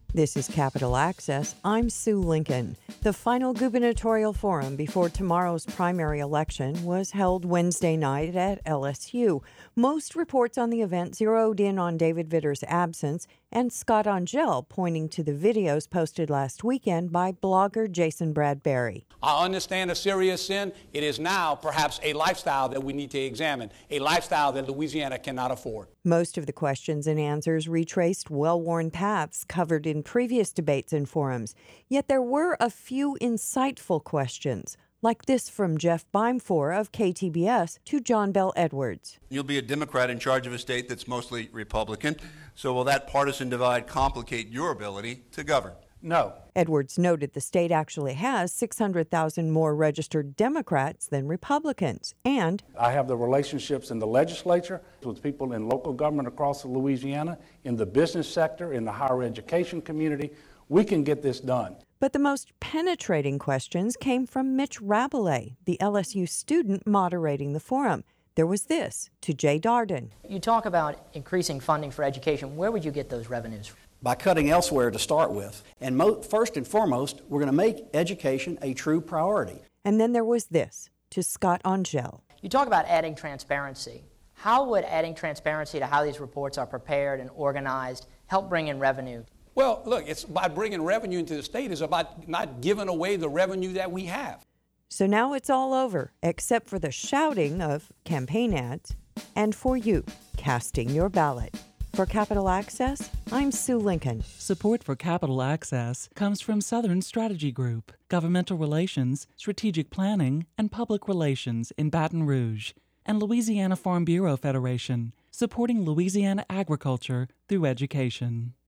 This is Capital Access. I'm Sue Lincoln. The final gubernatorial forum before tomorrow's primary election was held Wednesday night at LSU. Most reports on the event zeroed in on David Vitter's absence and Scott Angel pointing to the videos posted last weekend by blogger Jason Bradbury. I understand a serious sin. It is now perhaps a lifestyle that we need to examine, a lifestyle that Louisiana cannot afford. Most of the questions and answers retraced well-worn paths covered in previous debates and forums. Yet there were a few insightful questions, like this from Jeff Beimfohr of KTBS to John Bell Edwards. You'll be a Democrat in charge of a state that's mostly Republican, so will that partisan divide complicate your ability to govern? No. Edwards noted the state actually has 600,000 more registered Democrats than Republicans, and I have the relationships in the legislature with people in local government across Louisiana, in the business sector, in the higher education community. We can get this done. But the most penetrating questions came from Mitch Rabelais, the LSU student moderating the forum. There was this to Jay Darden. You talk about increasing funding for education. Where would you get those revenues? By cutting elsewhere to start with. And first and foremost, we're going to make education a true priority. And then there was this to Scott Angel. You talk about adding transparency. How would adding transparency to how these reports are prepared and organized help bring in revenue? Well, look, it's by bringing revenue into the state is about not giving away the revenue that we have. So now it's all over, except for the shouting of campaign ads and for you casting your ballot. For Capital Access, I'm Sue Lincoln. Support for Capital Access comes from Southern Strategy Group, Governmental Relations, Strategic Planning, and Public Relations in Baton Rouge, and Louisiana Farm Bureau Federation, supporting Louisiana agriculture through education.